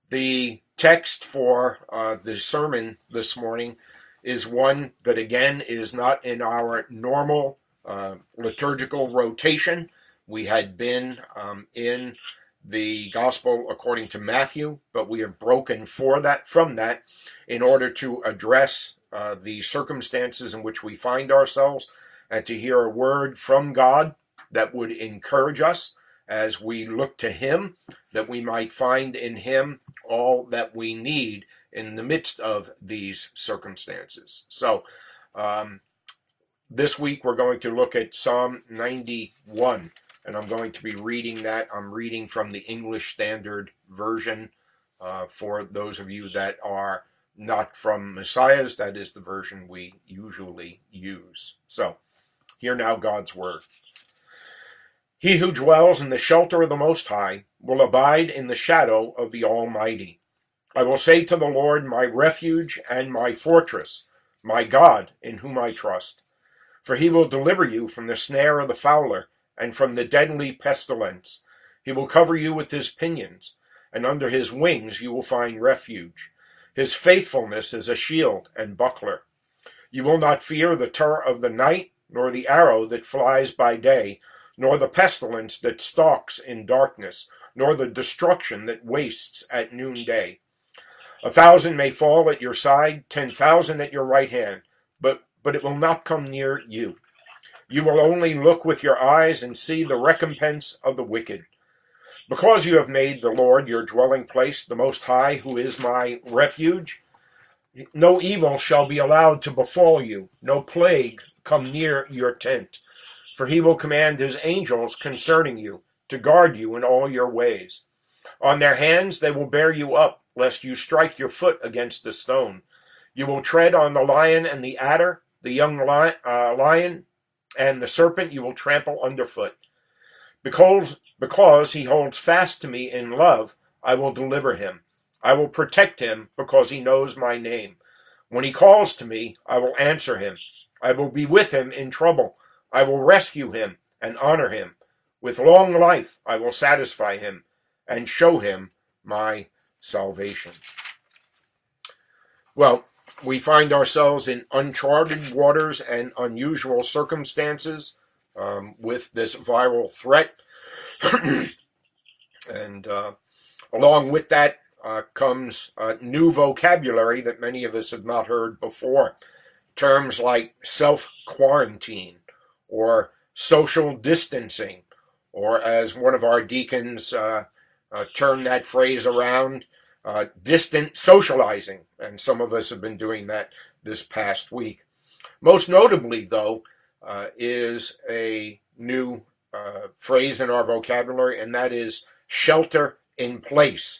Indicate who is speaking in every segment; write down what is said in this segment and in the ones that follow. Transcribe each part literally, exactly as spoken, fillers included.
Speaker 1: The text for uh, the sermon this morning is one that, again, is not in our normal uh, liturgical rotation. We had been um, in the Gospel according to Matthew, but we have broken for that from that in order to address uh, the circumstances in which we find ourselves and to hear a word from God that would encourage us as we look to Him, that we might find in Him all that we need in the midst of these circumstances. So, um, this week we're going to look at Psalm ninety-one, and I'm going to be reading that. I'm reading from the English Standard Version uh, for those of you that are not from Messiah's. That is the version we usually use. So, hear now God's Word. He who dwells in the shelter of the Most High will abide in the shadow of the Almighty. I will say to the Lord, my refuge and my fortress, my God in whom I trust. For he will deliver you from the snare of the fowler and from the deadly pestilence. He will cover you with his pinions, and under his wings you will find refuge. His faithfulness is a shield and buckler. You will not fear the terror of the night, nor the arrow that flies by day, nor the pestilence that stalks in darkness, nor the destruction that wastes at noonday. A thousand may fall at your side, ten thousand at your right hand, but, but it will not come near you. You will only look with your eyes and see the recompense of the wicked. Because you have made the Lord your dwelling place, the Most High, who is my refuge, no evil shall be allowed to befall you, no plague come near your tent. For he will command his angels concerning you, to guard you in all your ways. On their hands they will bear you up, lest you strike your foot against a stone. You will tread on the lion and the adder, the young lion, uh, lion and the serpent you will trample underfoot. Because, because he holds fast to me in love, I will deliver him. I will protect him because he knows my name. When he calls to me, I will answer him. I will be with him in trouble. I will rescue him and honor him. With long life I will satisfy him and show him my salvation. Well, we find ourselves in uncharted waters and unusual circumstances um, with this viral threat. and uh, along with that uh, comes uh, new vocabulary that many of us have not heard before. Terms like self-quarantine, or social distancing, or as one of our deacons uh, uh, turned that phrase around, uh, distant socializing, and some of us have been doing that this past week. Most notably, though, uh, is a new uh, phrase in our vocabulary, and that is shelter in place.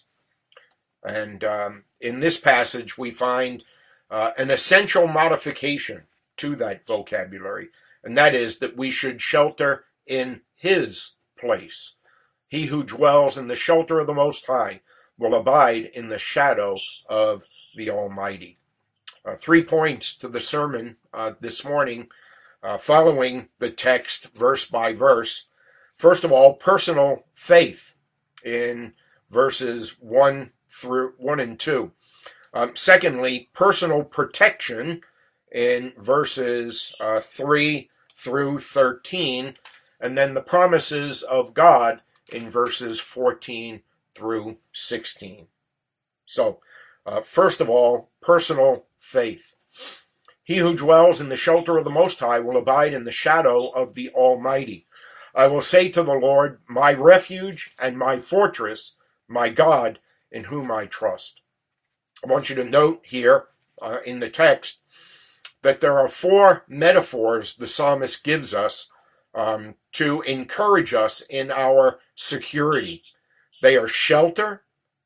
Speaker 1: And um, in this passage, we find uh, an essential modification to that vocabulary, and that is that we should shelter in his place. He who dwells in the shelter of the Most High will abide in the shadow of the Almighty. Uh, three points to the sermon uh, this morning, uh, following the text verse by verse. First of all, personal faith in verses one through one and two. Um, secondly, personal protection in verses uh, three through thirteen, and then the promises of God in verses fourteen through sixteen. So, uh, first of all, personal faith. He who dwells in the shelter of the Most High will abide in the shadow of the Almighty. I will say to the Lord, my refuge and my fortress, my God, in whom I trust. I want you to note here uh, in the text that there are four metaphors the psalmist gives us um, to encourage us in our security. They are shelter,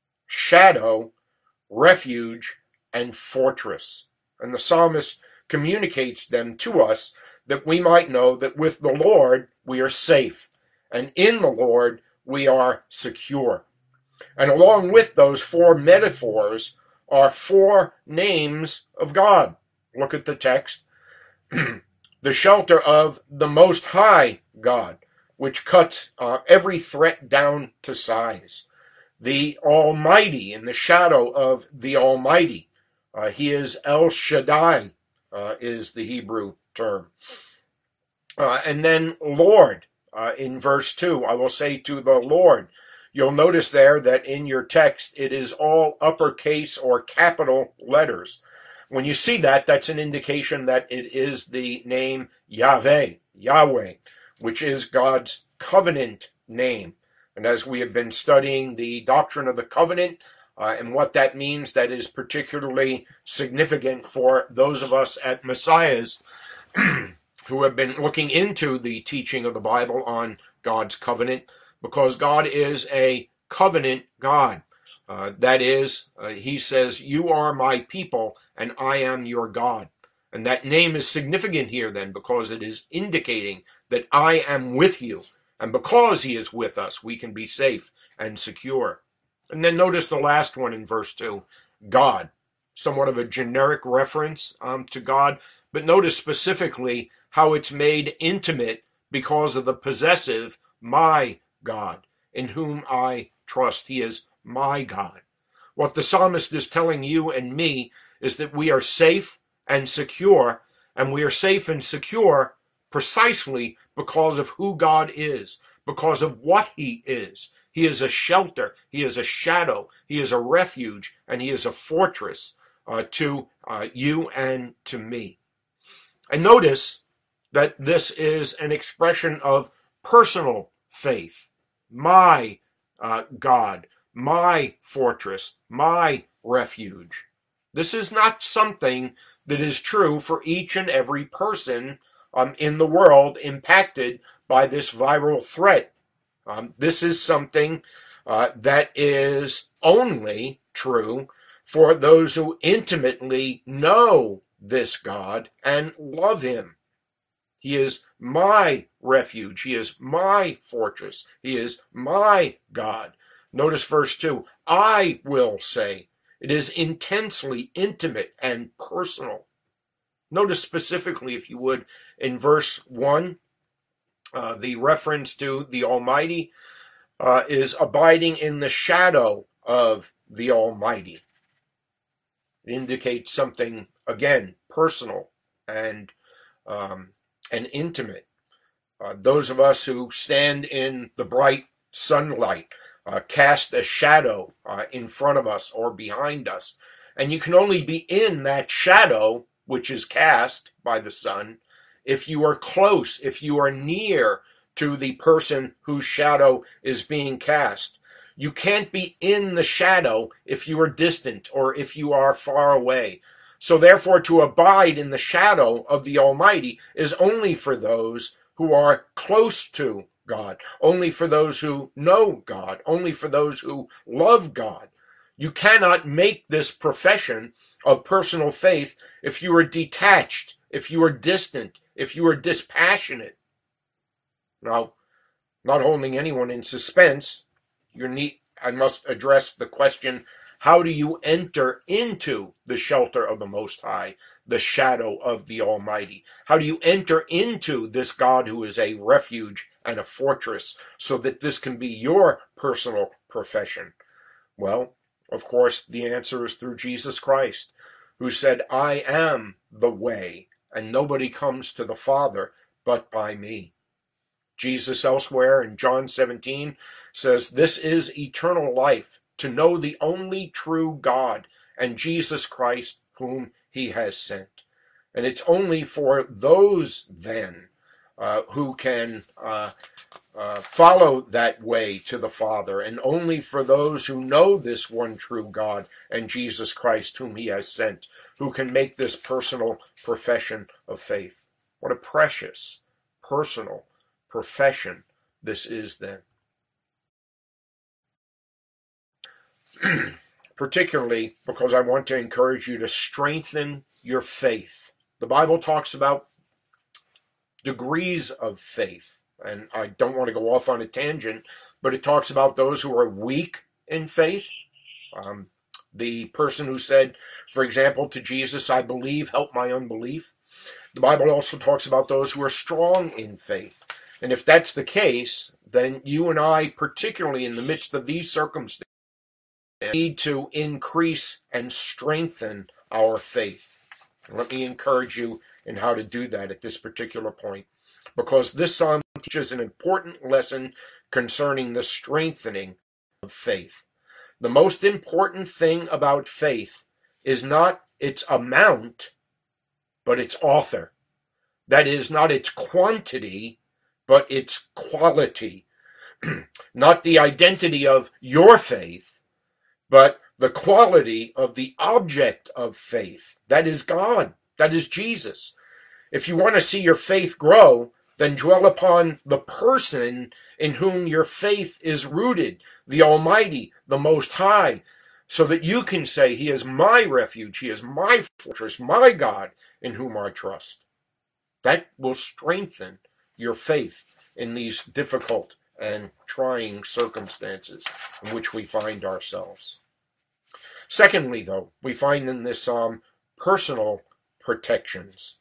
Speaker 1: shadow, refuge, and fortress. And the psalmist communicates them to us that we might know that with the Lord we are safe, and in the Lord we are secure. And along with those four metaphors are four names of God. Look at the text. The shelter of the Most High God, which cuts uh, every threat down to size. the Almighty, in the shadow of the Almighty. Uh, he is El Shaddai, uh, is the Hebrew term. Uh, and then Lord, uh, in verse two, I will say to the Lord. You'll notice there that in your text it is all uppercase or capital letters. When you see that, that's an indication that it is the name Yahweh, Yahweh, which is God's covenant name. And as we have been studying the doctrine of the covenant uh, and what that means, that is particularly significant for those of us at Messiah's who have been looking into the teaching of the Bible on God's covenant, because God is a covenant God. Uh, that is, uh, he says, you are my people and I am your God. And that name is significant here then, because it is indicating that I am with you. And because he is with us, we can be safe and secure. And then notice the last one in verse two, God. Somewhat of a generic reference um, to God, but notice specifically how it's made intimate because of the possessive, my God, in whom I trust. He is my God. What the psalmist is telling you and me is that we are safe and secure, and we are safe and secure precisely because of who God is, because of what he is. He is a shelter, he is a shadow, he is a refuge, and he is a fortress uh, to uh, you and to me. And notice that this is an expression of personal faith. My uh, God, my fortress, my refuge. This is not something that is true for each and every person um, in the world impacted by this viral threat. Um, this is something uh, that is only true for those who intimately know this God and love him. He is my refuge. He is my fortress. He is my God. Notice verse two. I will say. It is intensely intimate and personal. Notice specifically, if you would, in verse one, uh, the reference to the Almighty uh, is abiding in the shadow of the Almighty. It indicates something, again, personal and um, and intimate. Uh, those of us who stand in the bright sunlight uh, cast a shadow uh, in front of us or behind us. And you can only be in that shadow, which is cast by the sun, if you are close, if you are near to the person whose shadow is being cast. You can't be in the shadow if you are distant or if you are far away. So therefore, to abide in the shadow of the Almighty is only for those who are close to God, only for those who know God, only for those who love God. You cannot make this profession of personal faith if you are detached, if you are distant, if you are dispassionate. Now, not holding anyone in suspense, you need, I must address the question, how do you enter into the shelter of the Most High, the shadow of the Almighty? How do you enter into this God who is a refuge and a fortress so that this can be your personal profession? Well, of course, the answer is through Jesus Christ, who said, I am the way, and nobody comes to the Father but by me. Jesus elsewhere in John seventeen says, this is eternal life, to know the only true God and Jesus Christ whom he has sent. And it's only for those then uh, who can uh, uh, follow that way to the Father, and only for those who know this one true God and Jesus Christ whom he has sent, who can make this personal profession of faith. What a precious personal profession this is then. Particularly because I want to encourage you to strengthen your faith. The Bible talks about degrees of faith, and I don't want to go off on a tangent, but it talks about those who are weak in faith. Um, the person who said, for example, to Jesus, I believe, help my unbelief. The Bible also talks about those who are strong in faith. And if that's the case, then you and I, particularly in the midst of these circumstances, need to increase and strengthen our faith. Let me encourage you in how to do that at this particular point, because this psalm teaches an important lesson concerning the strengthening of faith. The most important thing about faith is not its amount, but its author. That is, not its quantity, but its quality. Not the identity of your faith, but the quality of the object of faith. That is God. That is Jesus. If you want to see your faith grow, then dwell upon the person in whom your faith is rooted, the Almighty, the Most High, so that you can say, He is my refuge, He is my fortress, my God, in whom I trust. That will strengthen your faith in these difficult and trying circumstances in which we find ourselves. Secondly, though, we find in this psalm personal protections.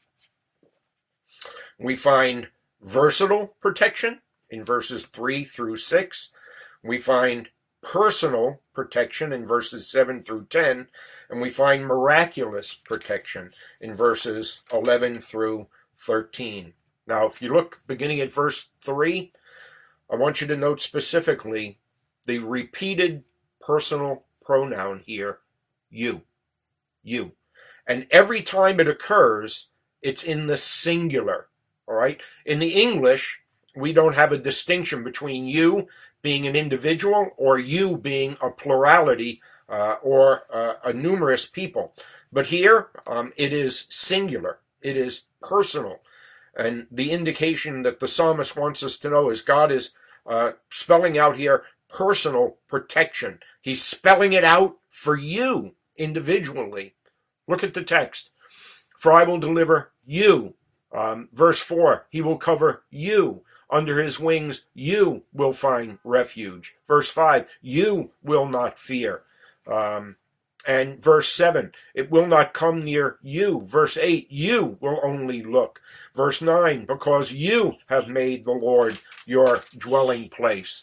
Speaker 1: We find versatile protection in verses three through six. We find personal protection in verses seven through ten. And we find miraculous protection in verses eleven through thirteen. Now, if you look beginning at verse three, I want you to note specifically the repeated personal pronoun here, you. You. And every time it occurs, it's in the singular. All right? In the English, we don't have a distinction between you being an individual or you being a plurality uh, or uh, a numerous people. But here, um, it is singular. It is personal. And the indication that the psalmist wants us to know is God is uh, spelling out here personal protection. He's spelling it out for you individually. Look at the text. For I will deliver you. Um, verse four, He will cover you. Under His wings, you will find refuge. Verse five, you will not fear. Um, and verse seven, it will not come near you. Verse eight, you will only look. Verse nine, because you have made the Lord your dwelling place.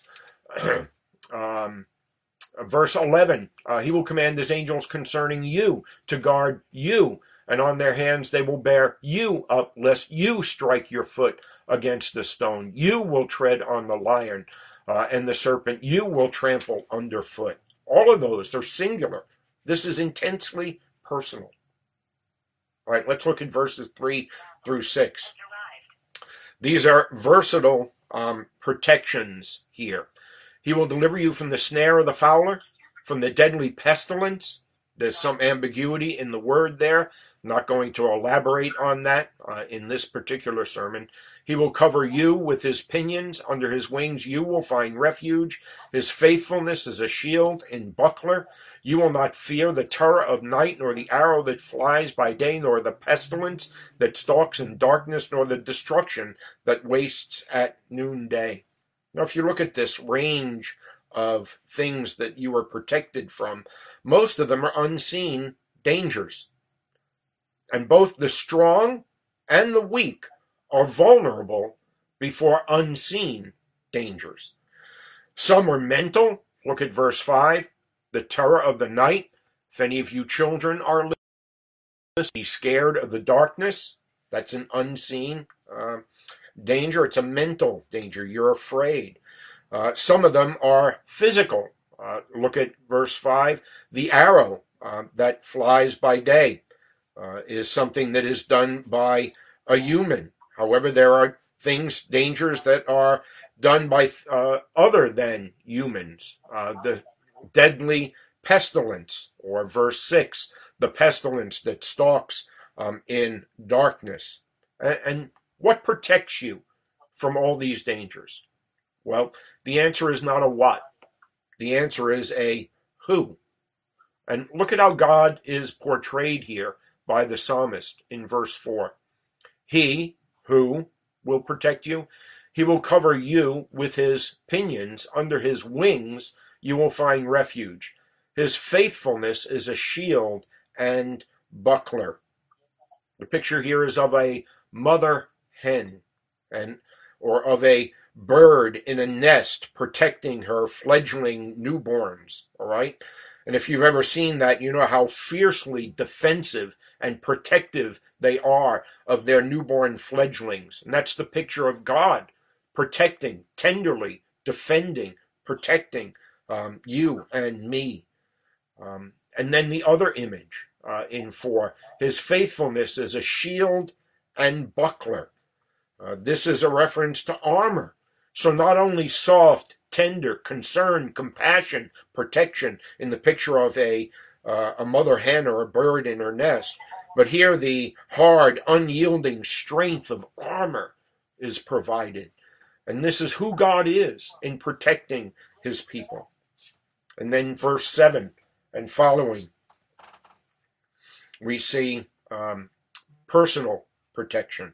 Speaker 1: um, verse eleven, uh, He will command His angels concerning you to guard you, and on their hands they will bear you up, lest you strike your foot against a stone. You will tread on the lion uh, and the serpent. You will trample underfoot. All of those are singular. This is intensely personal. All right, let's look at verses three through six. These are versatile um, protections here. He will deliver you from the snare of the fowler, from the deadly pestilence. There's some ambiguity in the word there. I'm not going to elaborate on that uh, in this particular sermon. He will cover you with His pinions. Under His wings you will find refuge. His faithfulness is a shield and buckler. You will not fear the terror of night, nor the arrow that flies by day, nor the pestilence that stalks in darkness, nor the destruction that wastes at noonday. Now, if you look at this range of things that you are protected from, most of them are unseen dangers. And both the strong and the weak are vulnerable before unseen dangers. Some are mental. Look at verse five. The terror of the night. If any of you children are listening, be scared of the darkness. That's an unseen uh, danger. It's a mental danger. You're afraid. Uh, some of them are physical. Uh, look at verse five. The arrow uh, that flies by day uh, is something that is done by a human. However, there are things, dangers that are done by uh, other than humans. Uh, the deadly pestilence, or verse six, the pestilence that stalks um, in darkness. And, and what protects you from all these dangers? Well, the answer is not a what. The answer is a who. And look at how God is portrayed here by the psalmist in verse four. He, who will protect you, He will cover you with His pinions. Under His wings you will find refuge. His faithfulness is a shield and buckler. The picture here is of a mother hen, and or of a bird in a nest protecting her fledgling newborns. All right, And if you've ever seen that, you know how fiercely defensive and protective they are of their newborn fledglings. And that's the picture of God, protecting, tenderly, defending, protecting um, you and me. Um, and then the other image uh, in four, his faithfulness is a shield and buckler. Uh, this is a reference to armor. So not only soft, tender, concern, compassion, protection in the picture of a, uh, a mother hen or a bird in her nest, but here the hard, unyielding strength of armor is provided. And this is who God is in protecting his people. And then verse seven and following, we see um, personal protection.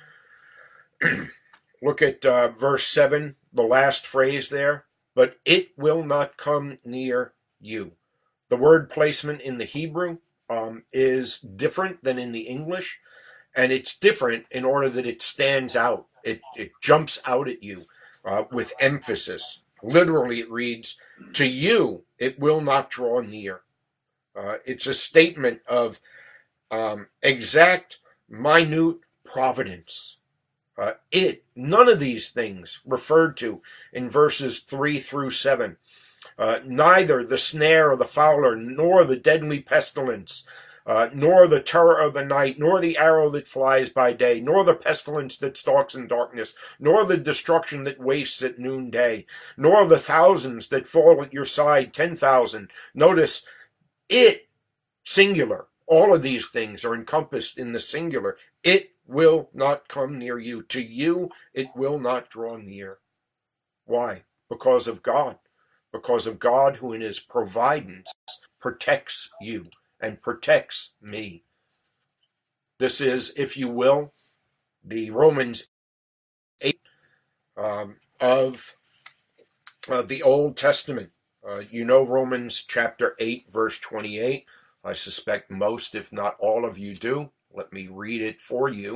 Speaker 1: Look at uh, verse seven, the last phrase there. But it will not come near you. The word placement in the Hebrew um, is different than in the English, and it's different in order that it stands out. It, it jumps out at you uh, with emphasis. Literally, it reads, to you it will not draw near. Uh, it's a statement of um, exact, minute providence. Uh, it, none of these things referred to in verses three through seven. Uh, neither the snare of the fowler, nor the deadly pestilence, uh, nor the terror of the night, nor the arrow that flies by day, nor the pestilence that stalks in darkness, nor the destruction that wastes at noonday, nor the thousands that fall at your side, ten thousand. Notice, it, singular. All of these things are encompassed in the singular. It will not come near you. To you, it will not draw near. Why? Because of God. Because of God who in his providence protects you and protects me. This is, if you will, the Romans eight um, of uh, the Old Testament. Uh, you know Romans chapter eight, verse twenty-eight. I suspect most, if not all of you do. Let me read it for you.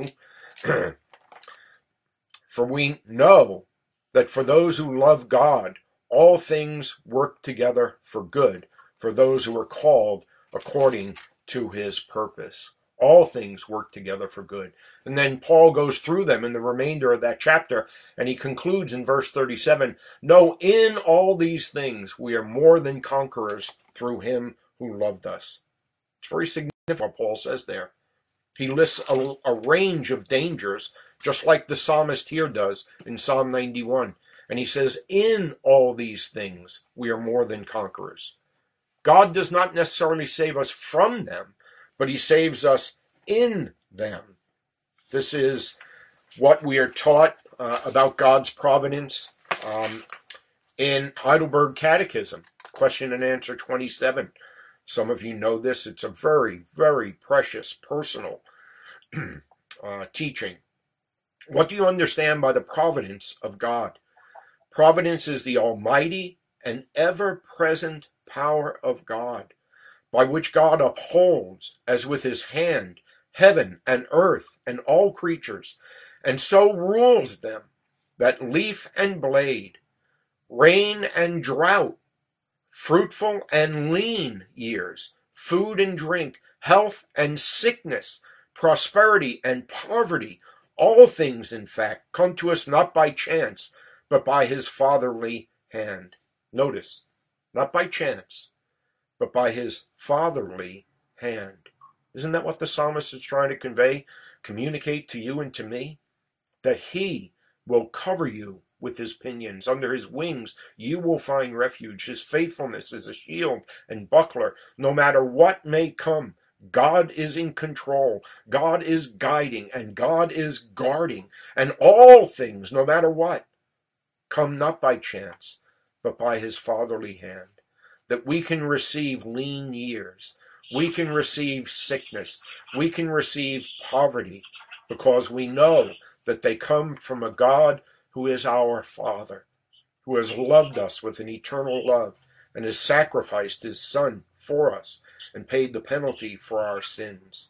Speaker 1: For we know that for those who love God, all things work together for good, for those who are called according to his purpose. All things work together for good. And then Paul goes through them in the remainder of that chapter, and he concludes in verse thirty-seven, no, in all these things we are more than conquerors through him who loved us. It's very significant what Paul says there. He lists a, a range of dangers, just like the psalmist here does in Psalm ninety-one. And he says, in all these things, we are more than conquerors. God does not necessarily save us from them, but he saves us in them. This is what we are taught uh, about God's providence um, in Heidelberg Catechism, question and answer twenty-seven. Some of you know this. It's a very, very precious, personal uh, teaching. What do you understand by the providence of God? Providence is the almighty and ever-present power of God, by which God upholds, as with his hand, heaven and earth and all creatures, and so rules them that leaf and blade, rain and drought, fruitful and lean years, food and drink, health and sickness, prosperity and poverty, all things, in fact, come to us not by chance, but by his fatherly hand. Notice, not by chance, but by his fatherly hand. Isn't that what the psalmist is trying to convey, communicate to you and to me? That he will cover you with his pinions. Under his wings you will find refuge. His faithfulness is a shield and buckler. No matter what may come, God is in control. God is guiding, and God is guarding. And all things, no matter what, come not by chance, but by his fatherly hand. That we can receive lean years. We can receive sickness. We can receive poverty, because we know that they come from a God who is our Father, who has loved us with an eternal love and has sacrificed his Son for us and paid the penalty for our sins.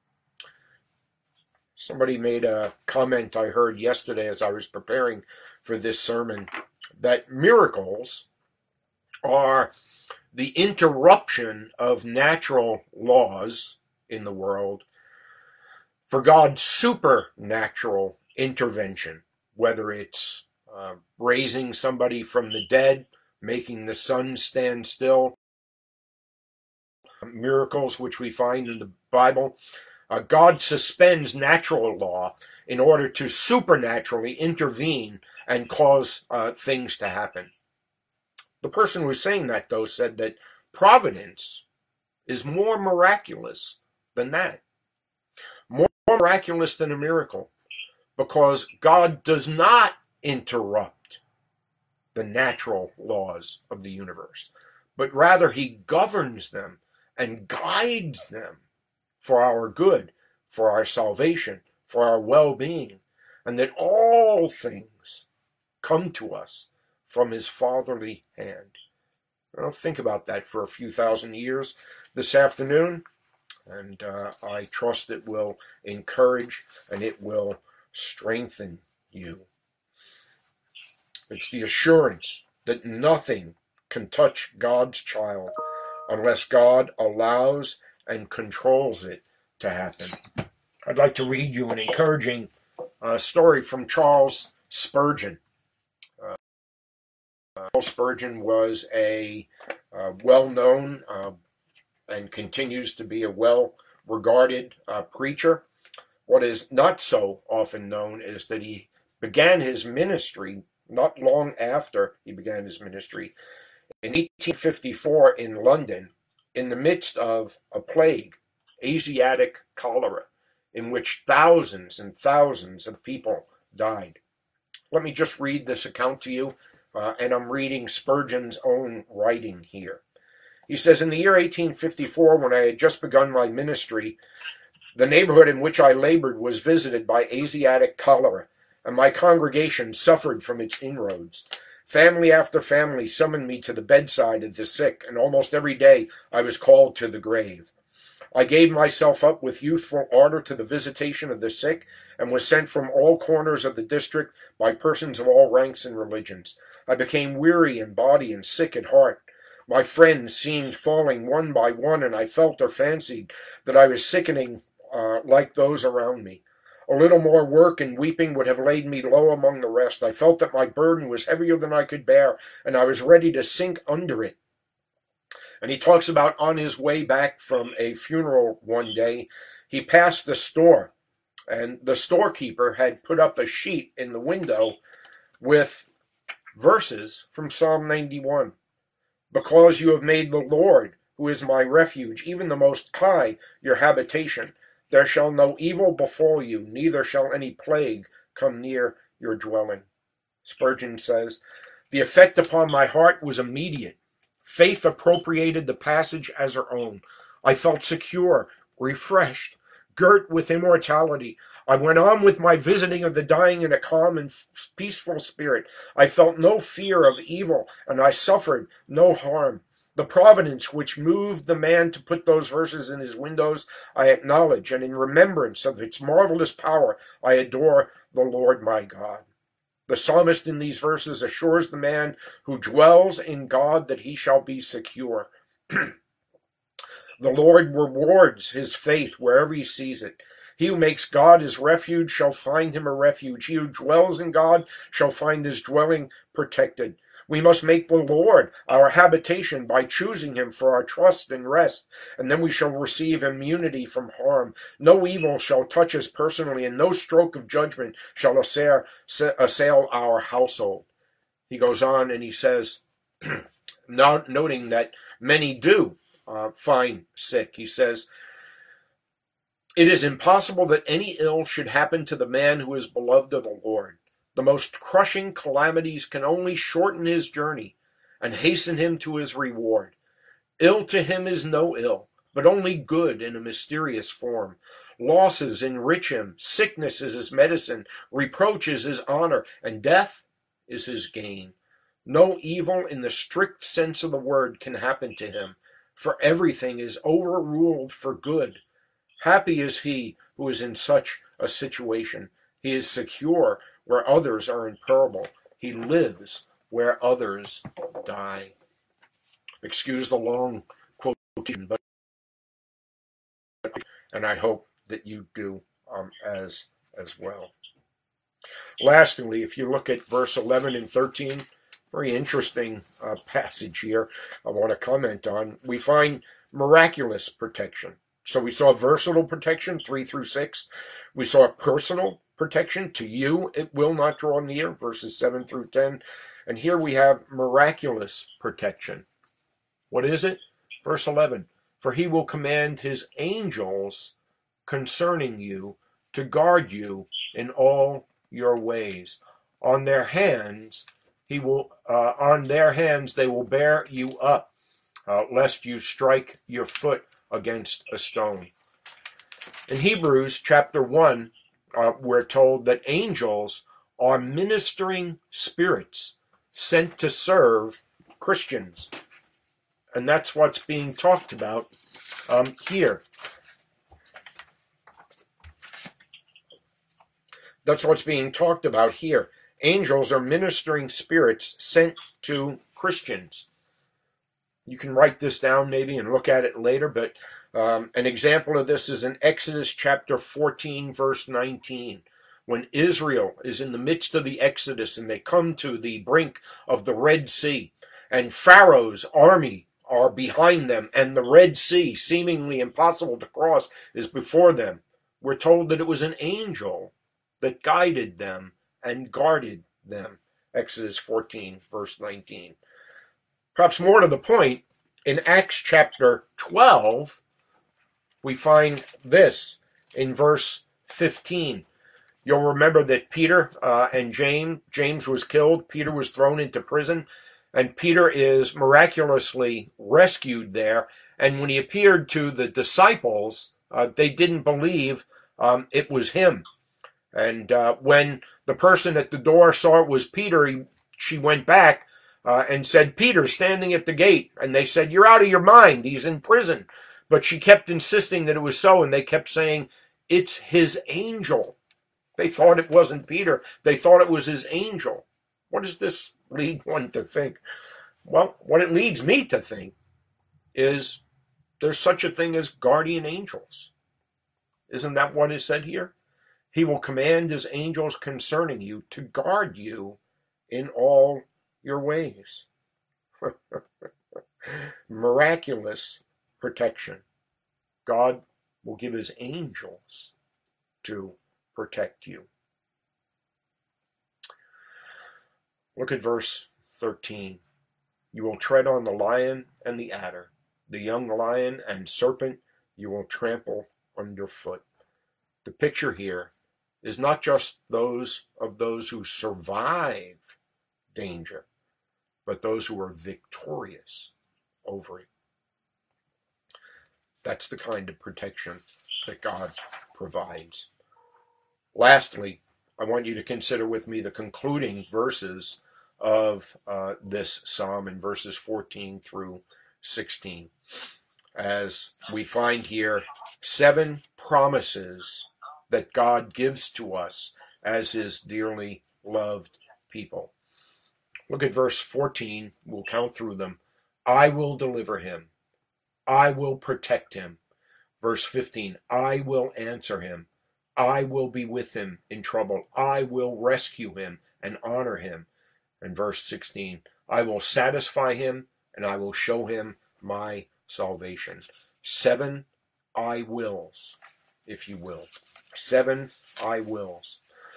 Speaker 1: Somebody made a comment I heard yesterday as I was preparing for this sermon, that miracles are the interruption of natural laws in the world for God's supernatural intervention, whether it's uh, raising somebody from the dead, making the sun stand still, miracles which we find in the Bible. Uh, God suspends natural law in order to supernaturally intervene and cause uh, things to happen. The person who was saying that, though, said that providence is more miraculous than that. More miraculous than a miracle, because God does not interrupt the natural laws of the universe, but rather he governs them and guides them for our good, for our salvation, for our well-being, and that all things come to us from his fatherly hand. Well, think about that for a few thousand years this afternoon, and uh, I trust it will encourage and it will strengthen you. It's the assurance that nothing can touch God's child unless God allows and controls it to happen. I'd like to read you an encouraging uh, story from Charles Spurgeon. Uh, Charles Spurgeon was a uh, well-known uh, and continues to be a well-regarded uh, preacher. What is not so often known is that he began his ministry not long after he began his ministry in eighteen fifty-four in London, in the midst of a plague, Asiatic cholera, in which thousands and thousands of people died. Let me just read this account to you, uh, and I'm reading Spurgeon's own writing here. He says, in the year eighteen fifty-four, when I had just begun my ministry, the neighborhood in which I labored was visited by Asiatic cholera, and my congregation suffered from its inroads. Family after family summoned me to the bedside of the sick, and almost every day I was called to the grave. I gave myself up with youthful ardor to the visitation of the sick, and was sent from all corners of the district by persons of all ranks and religions. I became weary in body and sick at heart. My friends seemed falling one by one, and I felt or fancied that I was sickening uh, like those around me. A little more work and weeping would have laid me low among the rest. I felt that my burden was heavier than I could bear, and I was ready to sink under it. And he talks about on his way back from a funeral one day, he passed the store, and the storekeeper had put up a sheet in the window with verses from Psalm ninety-one. Because you have made the Lord, who is my refuge, even the Most High, your habitation, there shall no evil befall you, neither shall any plague come near your dwelling. Spurgeon says, the effect upon my heart was immediate. Faith appropriated the passage as her own. I felt secure, refreshed, girt with immortality. I went on with my visiting of the dying in a calm and peaceful spirit. I felt no fear of evil, and I suffered no harm. The providence which moved the man to put those verses in his windows, I acknowledge, and in remembrance of its marvelous power, I adore the Lord my God. The psalmist in these verses assures the man who dwells in God that he shall be secure. The Lord rewards his faith wherever he sees it. He who makes God his refuge shall find him a refuge. He who dwells in God shall find his dwelling protected. We must make the Lord our habitation by choosing him for our trust and rest, and then we shall receive immunity from harm. No evil shall touch us personally, and no stroke of judgment shall assail, assail our household. He goes on and he says, not noting that many do uh, find sick, he says, it is impossible that any ill should happen to the man who is beloved of the Lord. The most crushing calamities can only shorten his journey and hasten him to his reward. Ill to him is no ill, but only good in a mysterious form. Losses enrich him, sickness is his medicine, reproach is his honor, and death is his gain. No evil in the strict sense of the word can happen to him, for everything is overruled for good. Happy is he who is in such a situation. He is secure where others are in peril. He lives where others die. Excuse the long quotation, but and I hope that you do um, as as well. Lastly, if you look at verse eleven and thirteen, very interesting uh, passage here I want to comment on. We find miraculous protection. So we saw versatile protection, three through six. We saw personal protection. To you it will not draw near, verses seven through ten. And here we have miraculous protection. What is it? Verse eleven. For he will command his angels concerning you to guard you in all your ways. On their hands he will uh, on their hands they will bear you up, uh, lest you strike your foot against a stone. In Hebrews chapter one, uh, we're told that angels are ministering spirits sent to serve Christians. And that's what's being talked about um, here. That's what's being talked about here. Angels are ministering spirits sent to Christians. You can write this down maybe and look at it later, but um, an example of this is in Exodus chapter fourteen, verse nineteen. When Israel is in the midst of the Exodus and they come to the brink of the Red Sea, and Pharaoh's army are behind them, and the Red Sea, seemingly impossible to cross, is before them. We're told that it was an angel that guided them and guarded them. Exodus fourteen, verse nineteen. Perhaps more to the point, in Acts chapter twelve, we find this in verse fifteen. You'll remember that Peter uh, and James, James was killed. Peter was thrown into prison, and Peter is miraculously rescued there. And when he appeared to the disciples, uh, they didn't believe um, it was him. And uh, when the person at the door saw it was Peter, he, she went back uh, and said, "Peter's standing at the gate." And they said, "You're out of your mind. He's in prison." But she kept insisting that it was so, and they kept saying, "It's his angel." They thought it wasn't Peter. They thought it was his angel. What does this lead one to think? Well, what it leads me to think is there's such a thing as guardian angels. Isn't that what is said here? He will command his angels concerning you to guard you in all your ways. Miraculous protection. God will give his angels to protect you. Look at verse thirteen. You will tread on the lion and the adder, the young lion and serpent you will trample underfoot. The picture here is not just those of those who survive danger, but those who are victorious over it. That's the kind of protection that God provides. Lastly, I want you to consider with me the concluding verses of uh, this psalm in verses fourteen through sixteen. As we find here seven promises that God gives to us as his dearly loved people. Look at verse fourteen. We'll count through them. I will deliver him. I will protect him. Verse fifteen. I will answer him. I will be with him in trouble. I will rescue him and honor him. And verse sixteen. I will satisfy him and I will show him my salvation. Seven I wills, if you will. Seven I wills.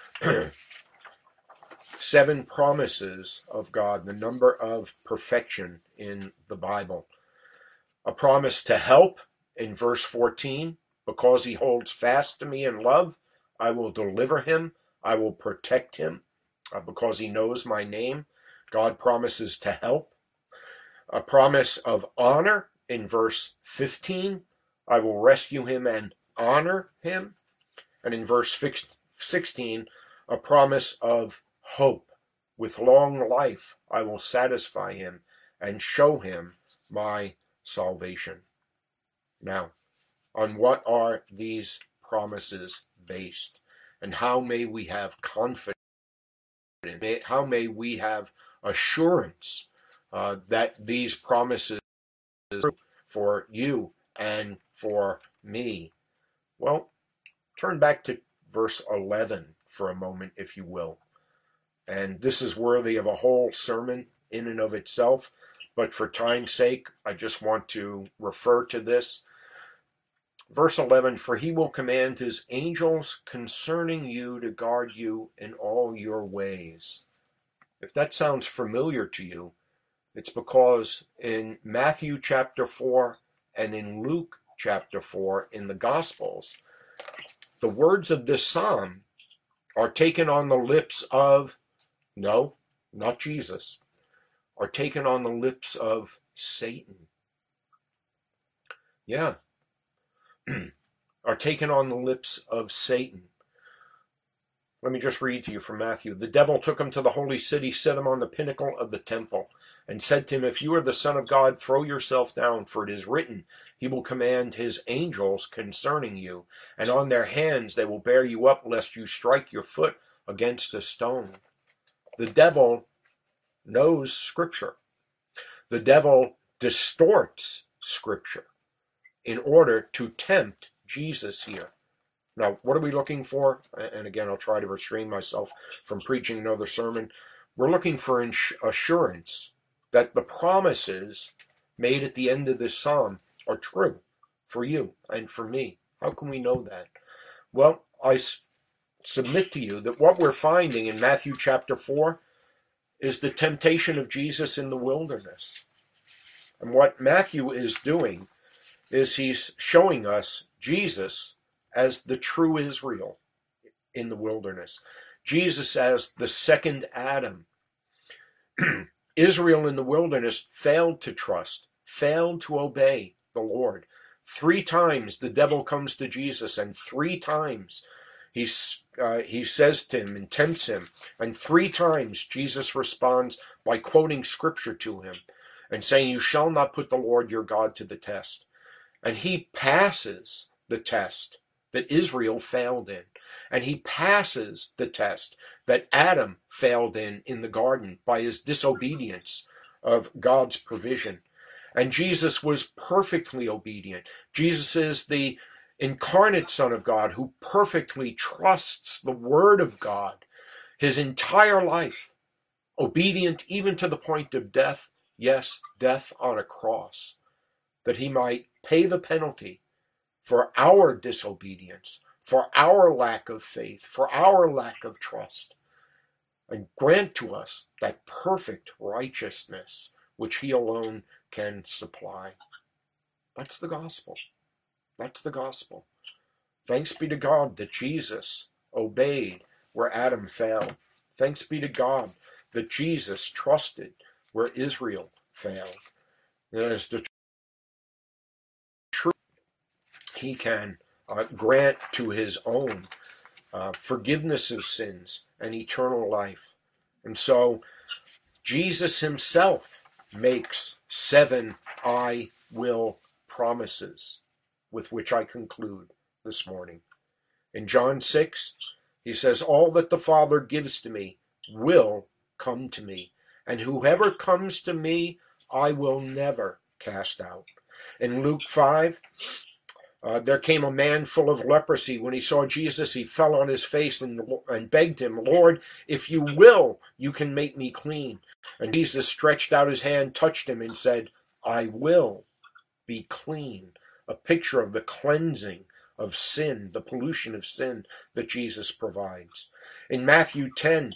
Speaker 1: Seven promises of God, the number of perfection in the Bible. A promise to help in verse fourteen. Because he holds fast to me in love, I will deliver him. I will protect him. Uh, because he knows my name, God promises to help. A promise of honor in verse fifteen. I will rescue him and honor him. And in verse sixteen, a promise of hope. With long life, I will satisfy him and show him my salvation. Now, on what are these promises based? And how may we have confidence? How may we have assurance uh, that these promises for you and for me. Well, turn back to verse eleven for a moment, if you will. And this is worthy of a whole sermon in and of itself, but for time's sake, I just want to refer to this. Verse eleven, for he will command his angels concerning you to guard you in all your ways. If that sounds familiar to you, it's because in Matthew chapter four and in Luke chapter four in the Gospels, the words of this psalm are taken on the lips of, no, not Jesus, are taken on the lips of Satan. Yeah. Are taken on the lips of Satan. Let me just read to you from Matthew. The devil took him to the holy city, set him on the pinnacle of the temple, and said to him, if you are the Son of God, throw yourself down, for it is written, he will command his angels concerning you, and on their hands they will bear you up, lest you strike your foot against a stone. The devil knows Scripture. The devil distorts Scripture in order to tempt Jesus here. Now, what are we looking for? And again, I'll try to restrain myself from preaching another sermon. We're looking for assurance that the promises made at the end of this psalm are true for you and for me. How can we know that? Well, I submit to you that what we're finding in Matthew chapter four is the temptation of Jesus in the wilderness. And what Matthew is doing is he's showing us Jesus as the true Israel in the wilderness. Jesus as the second Adam. Israel in the wilderness failed to trust, failed to obey the Lord. Three times the devil comes to Jesus, and three times he's, uh, he says to him and tempts him. And three times Jesus responds by quoting Scripture to him and saying, you shall not put the Lord your God to the test. And he passes the test that Israel failed in. And he passes the test that Adam failed in in the garden by his disobedience of God's provision. And Jesus was perfectly obedient. Jesus is the incarnate Son of God who perfectly trusts the Word of God his entire life, obedient even to the point of death, yes, death on a cross, that he might pay the penalty for our disobedience, for our lack of faith, for our lack of trust, and grant to us that perfect righteousness which he alone can supply. That's the gospel. That's the gospel. Thanks be to God that Jesus obeyed where Adam failed. Thanks be to God that Jesus trusted where Israel failed. And as the truth, he can uh, grant to his own uh, forgiveness of sins and eternal life. And so Jesus himself makes seven I will promises, with which I conclude this morning. In John six, he says, all that the Father gives to me will come to me, and whoever comes to me, I will never cast out. In Luke five, uh, there came a man full of leprosy. When he saw Jesus, he fell on his face and, and begged him, Lord, if you will, you can make me clean. And Jesus stretched out his hand, touched him, and said, I will be clean. A picture of the cleansing of sin, the pollution of sin that Jesus provides. In Matthew ten,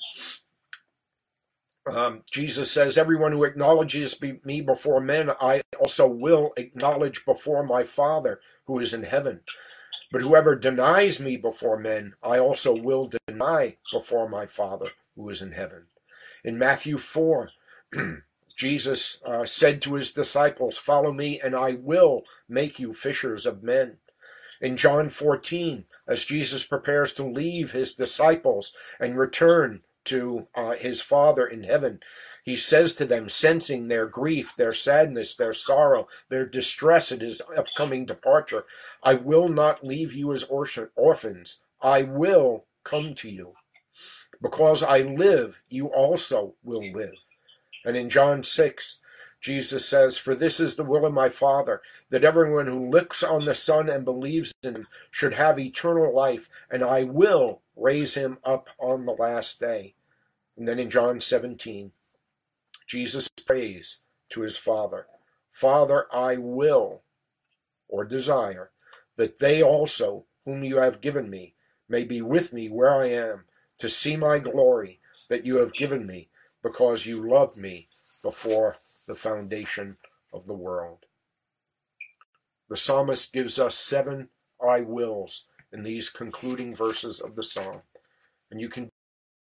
Speaker 1: um, Jesus says, everyone who acknowledges me before men, I also will acknowledge before my Father who is in heaven. But whoever denies me before men, I also will deny before my Father who is in heaven. In Matthew four, Jesus uh, said to his disciples, follow me and I will make you fishers of men. In John fourteen, as Jesus prepares to leave his disciples and return to uh, his Father in heaven, he says to them, sensing their grief, their sadness, their sorrow, their distress at his upcoming departure, I will not leave you as orphans. I will come to you. Because I live, you also will live. And in John six, Jesus says, "For this is the will of my Father, that everyone who looks on the Son and believes in him should have eternal life, and I will raise him up on the last day." And then in John seventeen, Jesus prays to his Father, "Father, I will," or desire, "that they also, whom you have given me, may be with me where I am, to see my glory that you have given me, because you loved me before the foundation of the world." The psalmist gives us seven I wills in these concluding verses of the psalm. And you can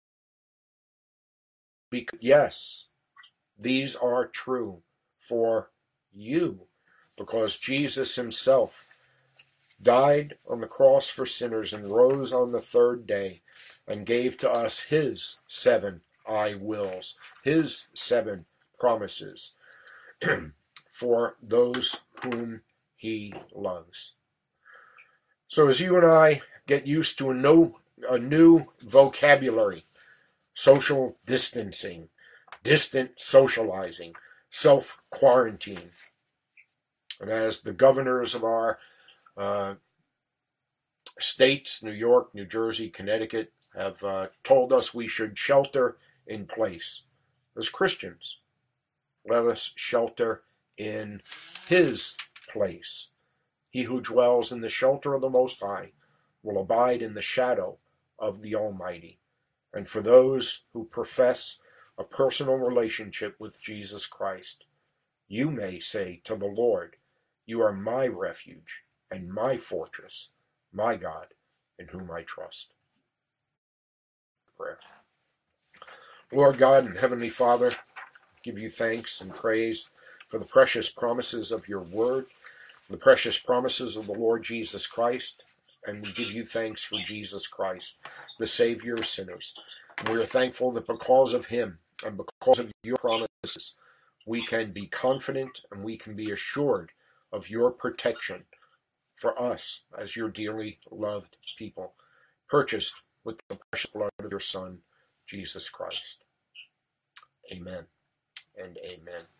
Speaker 1: be, yes, these are true for you, because Jesus himself died on the cross for sinners and rose on the third day and gave to us his seven I wills, his seven promises for those whom he loves. So as you and I get used to a new, a new vocabulary, social distancing, distant socializing, self-quarantine, and as the governors of our uh, states, New York, New Jersey, Connecticut, have uh, told us we should shelter in place. As Christians, let us shelter in his place. He who dwells in the shelter of the Most High will abide in the shadow of the Almighty. And for those who profess a personal relationship with Jesus Christ, you may say to the Lord, "You are my refuge and my fortress, my God, in whom I trust." Prayer. Lord God and Heavenly Father, give you thanks and praise for the precious promises of your word, the precious promises of the Lord Jesus Christ, and we give you thanks for Jesus Christ, the Savior of sinners. And we are thankful that because of him and because of your promises, we can be confident and we can be assured of your protection for us as your dearly loved people, purchased with the precious blood of your Son, Jesus Christ. Amen and amen.